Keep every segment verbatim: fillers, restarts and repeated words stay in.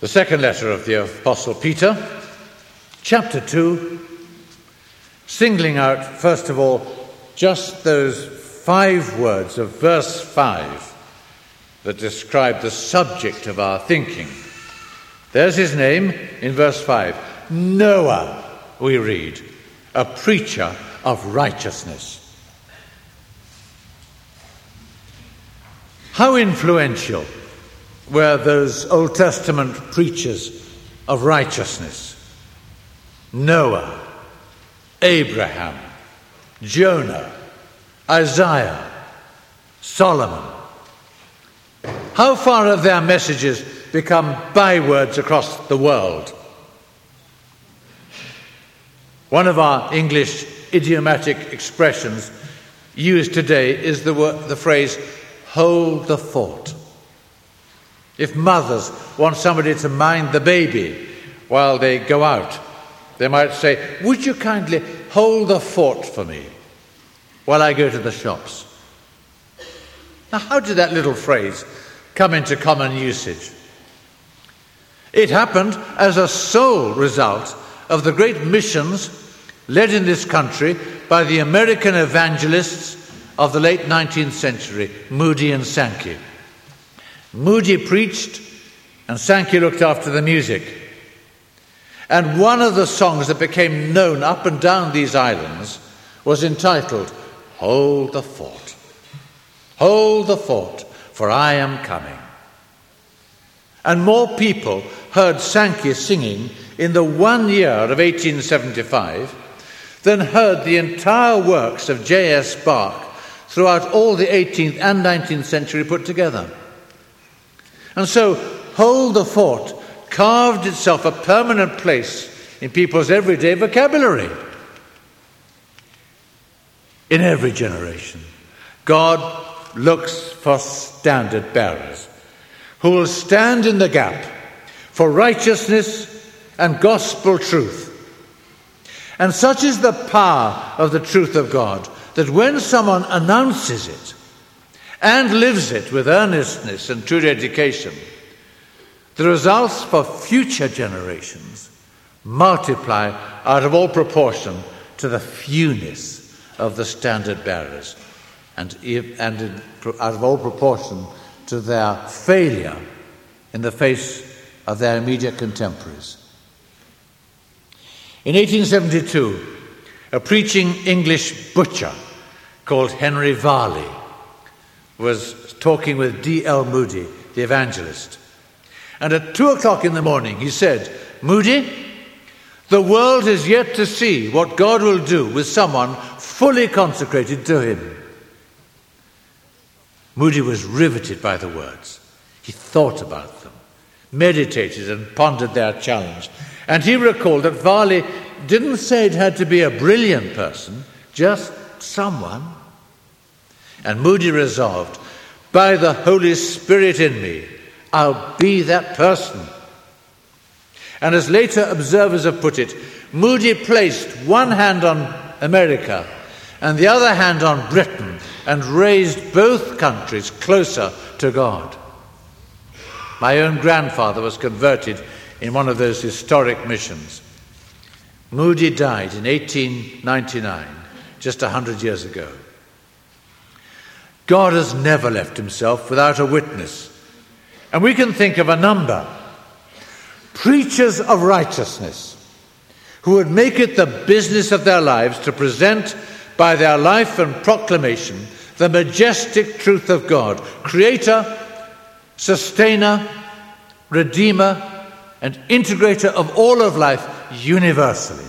The second letter of the Apostle Peter, chapter two, singling out, first of all, just those five words of verse five that describe the subject of our thinking. There's his name in verse five. Noah, we read, a preacher of righteousness. How influential were those Old Testament preachers of righteousness? Noah, Abraham, Jonah, Isaiah, Solomon. How far have their messages become bywords across the world? One of our English idiomatic expressions used today is the, word, the phrase, hold the fort. If mothers want somebody to mind the baby while they go out, they might say, would you kindly hold the fort for me while I go to the shops? Now, how did that little phrase come into common usage? It happened as a sole result of the great missions led in this country by the American evangelists of the late nineteenth century, Moody and Sankey. Moody preached, and Sankey looked after the music. And one of the songs that became known up and down these islands was entitled, Hold the Fort. Hold the fort, for I am coming. And more people heard Sankey singing in the one year of eighteen seventy-five than heard the entire works of J S Bach throughout all the eighteenth and nineteenth century put together. And so, Hold the Fort carved itself a permanent place in people's everyday vocabulary. In every generation, God looks for standard bearers who will stand in the gap for righteousness and gospel truth. And such is the power of the truth of God that when someone announces it and lives it with earnestness and true dedication, the results for future generations multiply out of all proportion to the fewness of the standard bearers and, and in, out of all proportion to their failure in the face of their immediate contemporaries. In eighteen seventy-two, a preaching English butcher called Henry Varley was talking with D L Moody, the evangelist. And at two o'clock in the morning he said, Moody, the world is yet to see what God will do with someone fully consecrated to him. Moody was riveted by the words. He thought about them, meditated and pondered their challenge. And he recalled that Varley didn't say it had to be a brilliant person, just someone. And Moody resolved, by the Holy Spirit in me, I'll be that person. And as later observers have put it, Moody placed one hand on America and the other hand on Britain and raised both countries closer to God. My own grandfather was converted in one of those historic missions. Moody died in eighteen ninety-nine, just a hundred years ago. God has never left himself without a witness. And we can think of a number. Preachers of righteousness who would make it the business of their lives to present by their life and proclamation the majestic truth of God, creator, sustainer, redeemer, and integrator of all of life universally.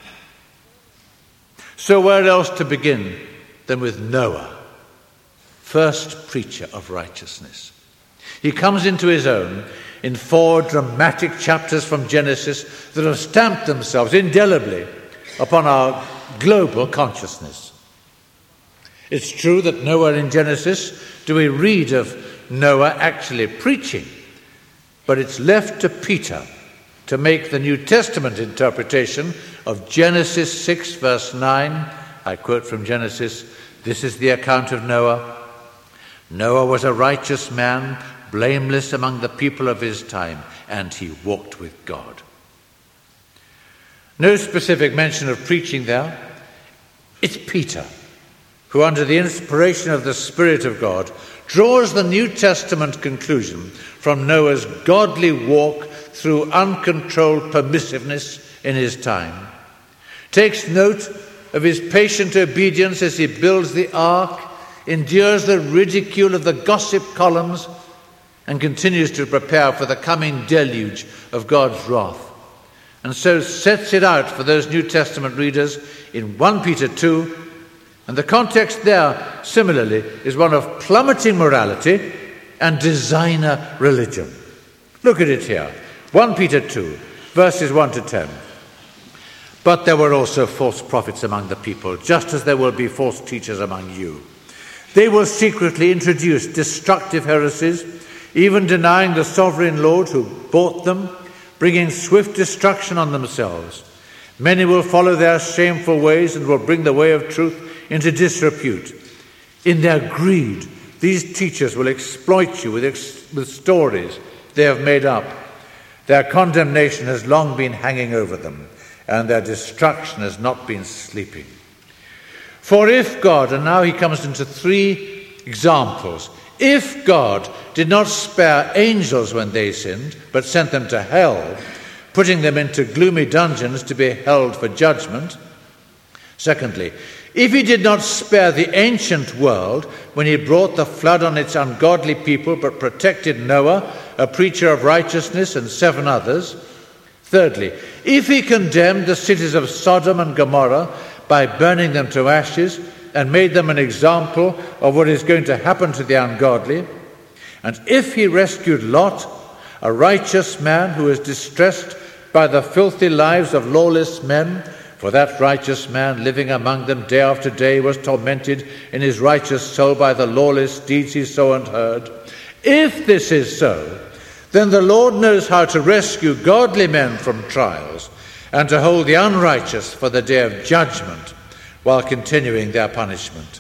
So where else to begin than with Noah, first preacher of righteousness? He comes into his own in four dramatic chapters from Genesis that have stamped themselves indelibly upon our global consciousness. It's true that nowhere in Genesis do we read of Noah actually preaching, but it's left to Peter to make the New Testament interpretation of Genesis six, verse nine. I quote from Genesis, "This is the account of Noah. Noah was a righteous man, blameless among the people of his time, and he walked with God. No specific mention of preaching there. It's Peter who, under the inspiration of the Spirit of God, draws the New Testament conclusion from Noah's godly walk through uncontrolled permissiveness in his time, takes note of his patient obedience as he builds the ark, endures the ridicule of the gossip columns, and continues to prepare for the coming deluge of God's wrath. And so sets it out for those New Testament readers in First Peter two, and the context there, similarly, is one of plummeting morality and designer religion. Look at it here. First Peter two, verses one to ten. But there were also false prophets among the people, just as there will be false teachers among you. They will secretly introduce destructive heresies, even denying the sovereign Lord who bought them, bringing swift destruction on themselves. Many will follow their shameful ways and will bring the way of truth into disrepute. In their greed, these teachers will exploit you with, ex- with stories they have made up. Their condemnation has long been hanging over them, and their destruction has not been sleeping. For if God, and now he comes into three examples, if God did not spare angels when they sinned, but sent them to hell, putting them into gloomy dungeons to be held for judgment. Secondly, if he did not spare the ancient world when he brought the flood on its ungodly people, but protected Noah, a preacher of righteousness, and seven others. Thirdly, if he condemned the cities of Sodom and Gomorrah by burning them to ashes and made them an example of what is going to happen to the ungodly, and if he rescued Lot, a righteous man who was distressed by the filthy lives of lawless men, for that righteous man living among them day after day was tormented in his righteous soul by the lawless deeds he saw and heard. If this is so, then the Lord knows how to rescue godly men from trials and to hold the unrighteous for the day of judgment while continuing their punishment.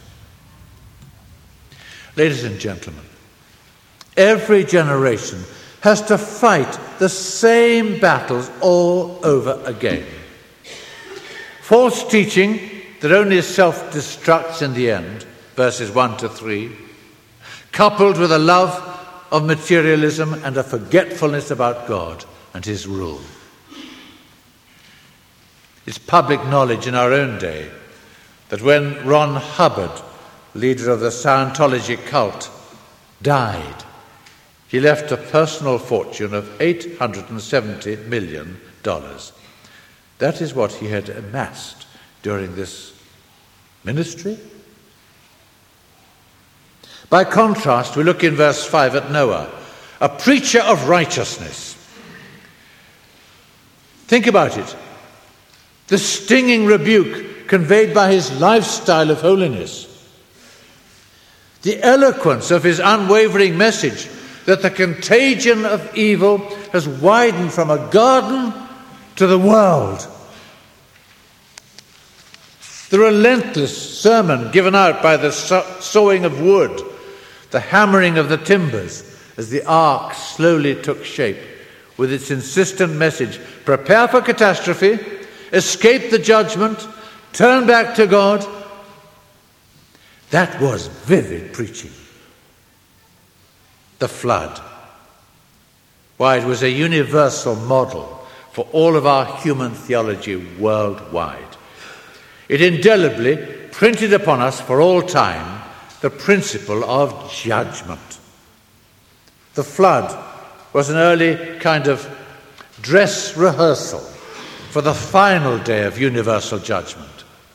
Ladies and gentlemen, every generation has to fight the same battles all over again. False teaching that only self-destructs in the end, verses one to three, coupled with a love of materialism and a forgetfulness about God and his rule. It's public knowledge in our own day that when Ron Hubbard, leader of the Scientology cult, died, he left a personal fortune of eight hundred seventy million dollars. That is what he had amassed during this ministry. By contrast, we look in verse five at Noah, a preacher of righteousness. Think about it. The stinging rebuke conveyed by his lifestyle of holiness. The eloquence of his unwavering message that the contagion of evil has widened from a garden to the world. The relentless sermon given out by the sawing of wood, the hammering of the timbers as the ark slowly took shape, with its insistent message, prepare for catastrophe, escape the judgment, turn back to God. That was vivid preaching. The flood. Why, it was a universal model for all of our human theology worldwide. It indelibly printed upon us for all time the principle of judgment. The flood was an early kind of dress rehearsal for the final day of universal judgment.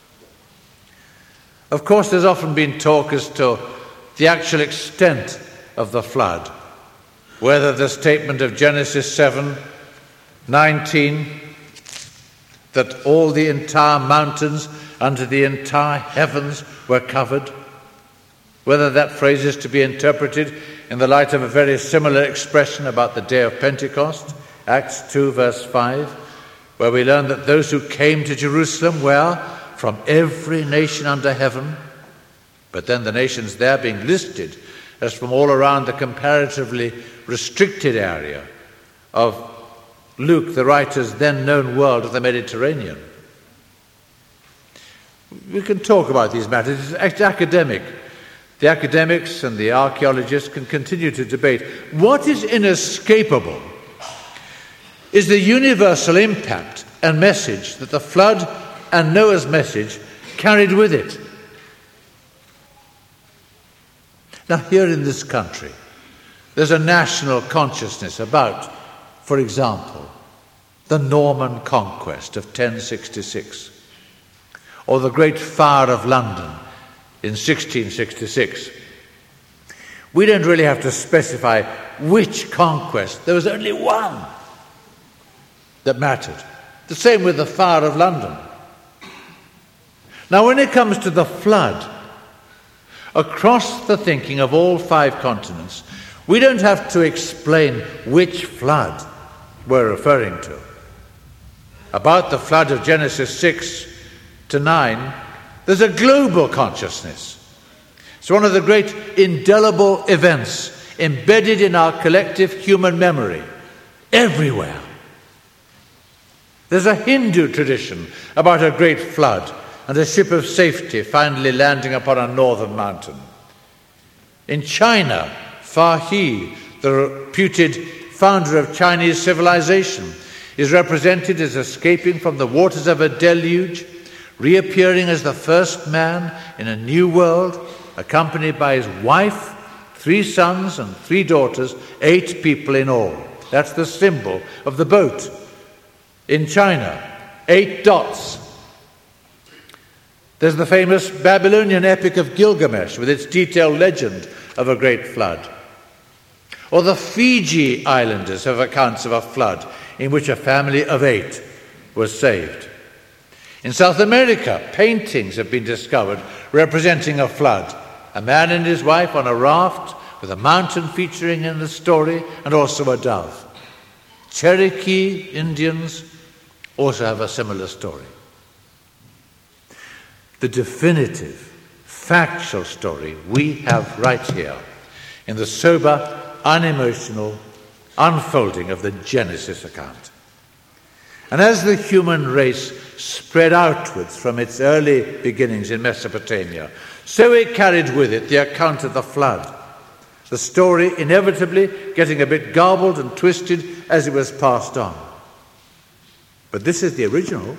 Of course, there's often been talk as to the actual extent of the flood, whether the statement of Genesis seven nineteen, that all the entire mountains under the entire heavens were covered, whether that phrase is to be interpreted in the light of a very similar expression about the day of Pentecost, Acts two verse five, where we learn that those who came to Jerusalem were from every nation under heaven, but then the nations there being listed as from all around the comparatively restricted area of Luke, the writer's then known world of the Mediterranean. We can talk about these matters. It's academic. The academics and the archaeologists can continue to debate. What is inescapable is the universal impact and message that the flood and Noah's message carried with it. Now, here in this country, there's a national consciousness about, for example, the Norman conquest of ten sixty-six, or the Great Fire of London in sixteen sixty-six. We don't really have to specify which conquest. There was only one that mattered. The same with the Fire of London. Now, when it comes to the flood, across the thinking of all five continents, we don't have to explain which flood we're referring to. About the flood of Genesis six to nine, there's a global consciousness. It's one of the great indelible events embedded in our collective human memory, everywhere. There's a Hindu tradition about a great flood and a ship of safety finally landing upon a northern mountain. In China, Fa He, the reputed founder of Chinese civilization, is represented as escaping from the waters of a deluge, reappearing as the first man in a new world, accompanied by his wife, three sons and three daughters, eight people in all. That's the symbol of the boat. In China, eight dots. There's the famous Babylonian epic of Gilgamesh with its detailed legend of a great flood. Or the Fiji Islanders have accounts of a flood in which a family of eight was saved. In South America, paintings have been discovered representing a flood. A man and his wife on a raft with a mountain featuring in the story and also a dove. Cherokee Indians also have a similar story. The definitive, factual story we have right here in the sober, unemotional unfolding of the Genesis account. And as the human race spread outwards from its early beginnings in Mesopotamia, so it carried with it the account of the flood, the story inevitably getting a bit garbled and twisted as it was passed on. But this is the original.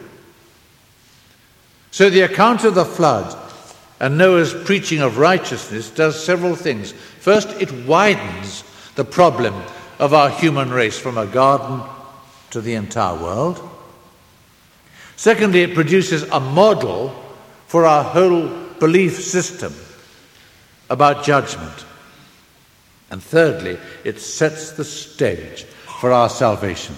So the account of the flood and Noah's preaching of righteousness does several things. First, it widens the problem of our human race from a garden to the entire world. Secondly, it produces a model for our whole belief system about judgment. And thirdly, it sets the stage for our salvation.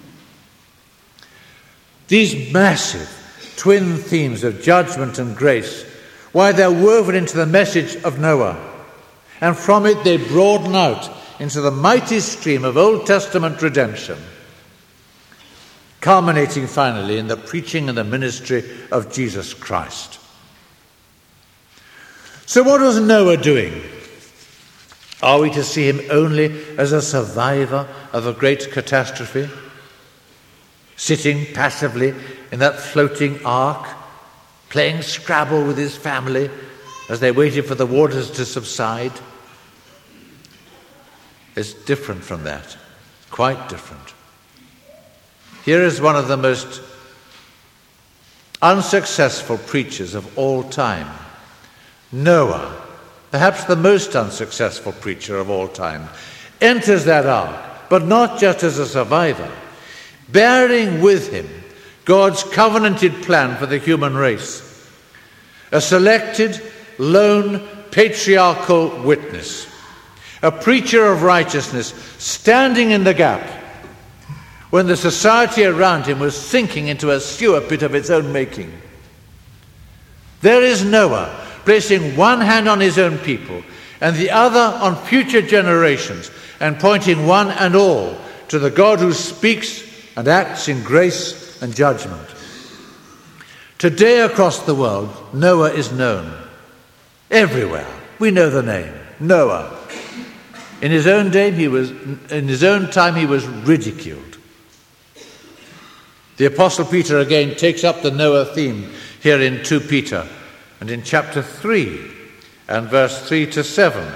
These massive twin themes of judgment and grace, why they're woven into the message of Noah, and from it they broaden out into the mighty stream of Old Testament redemption, culminating finally in the preaching and the ministry of Jesus Christ. So what was Noah doing? Are we to see him only as a survivor of a great catastrophe, sitting passively in that floating ark, playing Scrabble with his family as they waited for the waters to subside? It's different from that, quite different. Here is one of the most unsuccessful preachers of all time, Noah, perhaps the most unsuccessful preacher of all time, enters that ark, but not just as a survivor, bearing with him God's covenanted plan for the human race, a selected, lone, patriarchal witness, a preacher of righteousness standing in the gap when the society around him was sinking into a sewer pit of its own making. There is Noah, placing one hand on his own people and the other on future generations, and pointing one and all to the God who speaks and acts in grace and judgment. Today across the world, Noah is known. Everywhere we know the name, Noah, In his own day, he was, in his own time, he was ridiculed. The Apostle Peter again takes up the Noah theme here in Second Peter, and in chapter three and verse three to seven,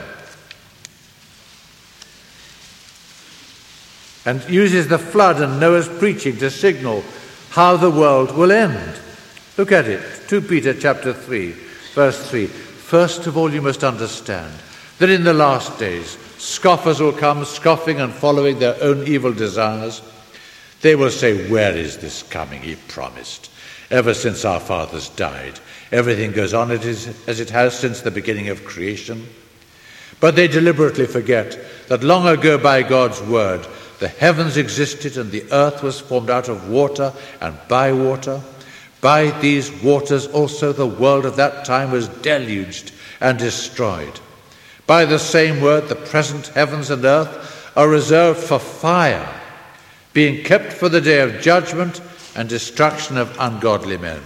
and uses the flood and Noah's preaching to signal how the world will end. Look at it, Second Peter chapter three, verse three. First of all, you must understand that in the last days, scoffers will come, scoffing and following their own evil desires. They will say, where is this coming he promised? Ever since our fathers died, everything goes on as it has since the beginning of creation. But they deliberately forget that long ago by God's word, the heavens existed and the earth was formed out of water and by water. By these waters also the world of that time was deluged and destroyed. By the same word, the present heavens and earth are reserved for fire, being kept for the day of judgment and destruction of ungodly men.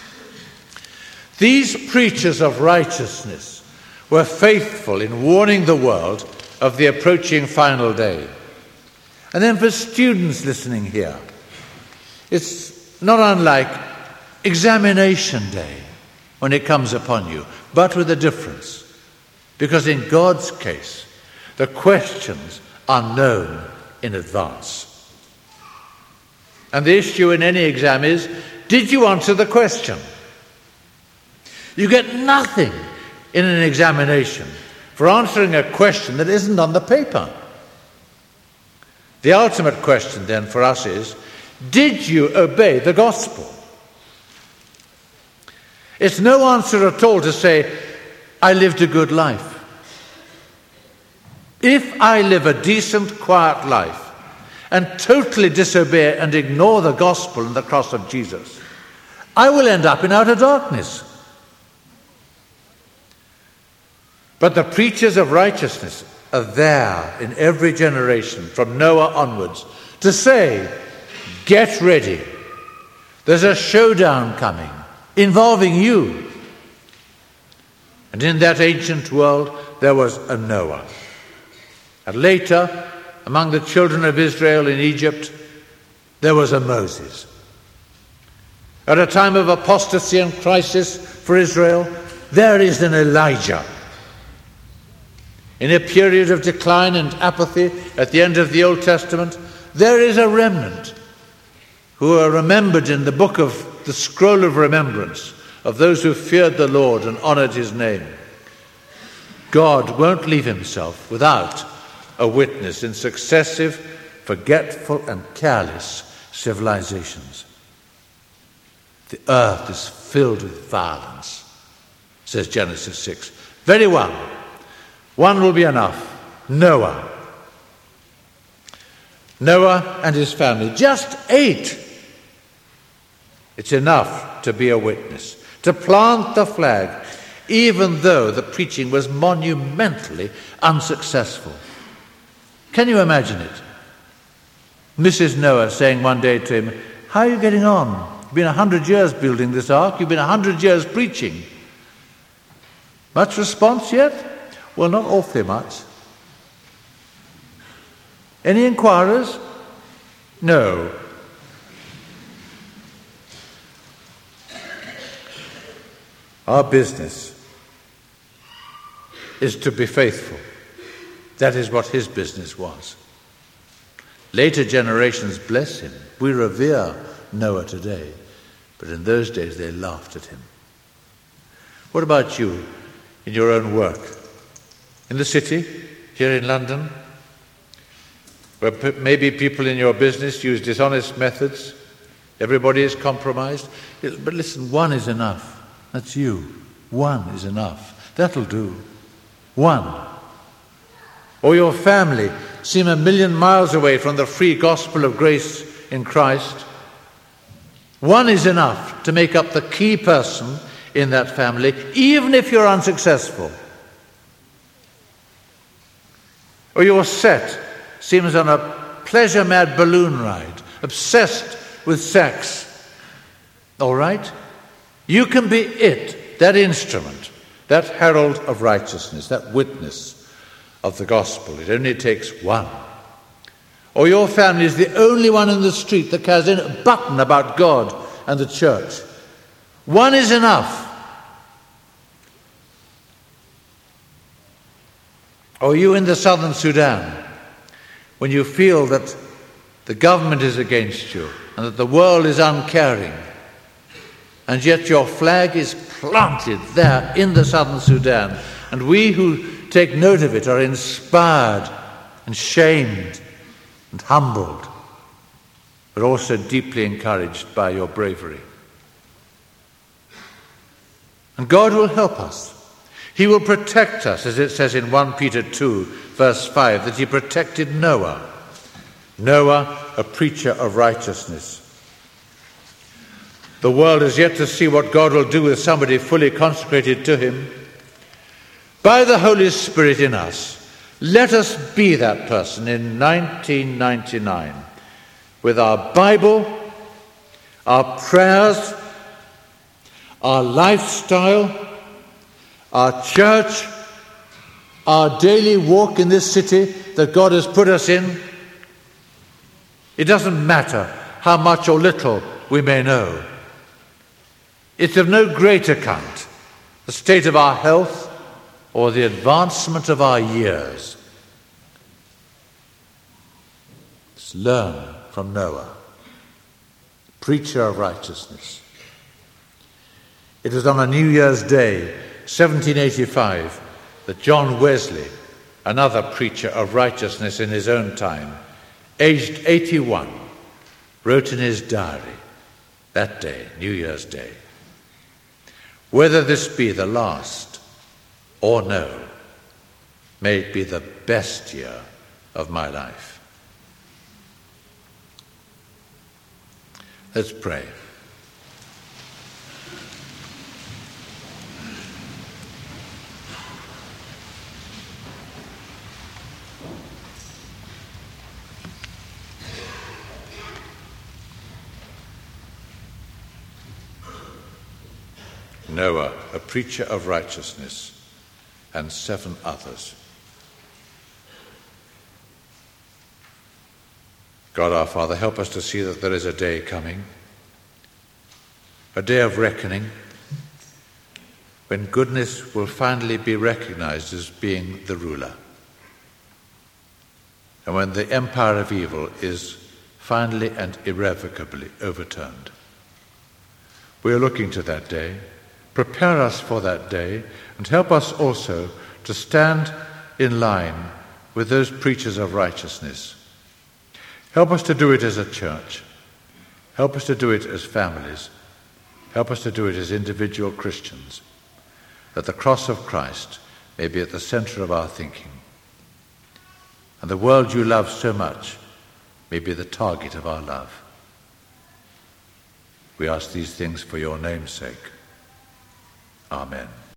These preachers of righteousness were faithful in warning the world of the approaching final day. And then for students listening here, it's not unlike examination day when it comes upon you, but with a difference. Because in God's case, the questions are known in advance. And the issue in any exam is, did you answer the question? You get nothing in an examination for answering a question that isn't on the paper. The ultimate question then for us is, did you obey the gospel? It's no answer at all to say, I lived a good life. If I live a decent, quiet life and totally disobey and ignore the gospel and the cross of Jesus, I will end up in outer darkness. But the preachers of righteousness are there in every generation from Noah onwards to say, get ready. There's a showdown coming involving you. And in that ancient world, there was a Noah. And later, among the children of Israel in Egypt, there was a Moses. At a time of apostasy and crisis for Israel, there is an Elijah. In a period of decline and apathy at the end of the Old Testament, there is a remnant who are remembered in the book of the scroll of remembrance of those who feared the Lord and honored his name. God won't leave himself without a witness in successive, forgetful and careless civilizations. The earth is filled with violence, says Genesis six. Very well. One will be enough. Noah. Noah and his family. Just eight. It's enough to be a witness, to plant the flag, even though the preaching was monumentally unsuccessful. Can you imagine it? Missus Noah saying one day to him, how are you getting on? You've been a hundred years building this ark. You've been a hundred years preaching. Much response yet? Well, not awfully much. Any inquirers? No. Our business is to be faithful. That is what his business was. Later generations bless him. We revere Noah today, but in those days they laughed at him. What about you in your own work? In the city, here in London, where p- maybe people in your business use dishonest methods, everybody is compromised. But listen, one is enough. That's you. One is enough. That'll do. One. Or your family seem a million miles away from the free gospel of grace in Christ. One is enough to make up the key person in that family, even if you're unsuccessful. Or your set seems on a pleasure-mad balloon ride, obsessed with sex. All right? You can be it, that instrument, that herald of righteousness, that witness of the gospel. It only takes one. Or your family is the only one in the street that cares a button about God and the church. One is enough. Or you in the southern Sudan, when you feel that the government is against you and that the world is uncaring, and yet your flag is planted there in the southern Sudan, and we who take note of it are inspired and shamed and humbled, but also deeply encouraged by your bravery. And God will help us. He will protect us, as it says in First Peter two, verse five, that he protected Noah. Noah, a preacher of righteousness. The world is yet to see what God will do with somebody fully consecrated to him. By the Holy Spirit in us, let us be that person in nineteen ninety-nine, with our Bible, our prayers, our lifestyle, our church, our daily walk in this city that God has put us in. It doesn't matter how much or little we may know. It's of no great account the state of our health or the advancement of our years. Let's learn from Noah, preacher of righteousness. It was on a New Year's Day, seventeen eighty-five, that John Wesley, another preacher of righteousness in his own time, aged eighty-one, wrote in his diary that day, New Year's Day, "Whether this be the last or no, may it be the best year of my life." Let's pray. Noah, a preacher of righteousness, and seven others. God our Father, help us to see that there is a day coming, a day of reckoning, when goodness will finally be recognized as being the ruler, and when the empire of evil is finally and irrevocably overturned. We are looking to that day. Prepare us for that day, and help us also to stand in line with those preachers of righteousness. Help us to do it as a church. Help us to do it as families. Help us to do it as individual Christians, that the cross of Christ may be at the center of our thinking, and the world you love so much may be the target of our love. We ask these things for your name's sake. Amen.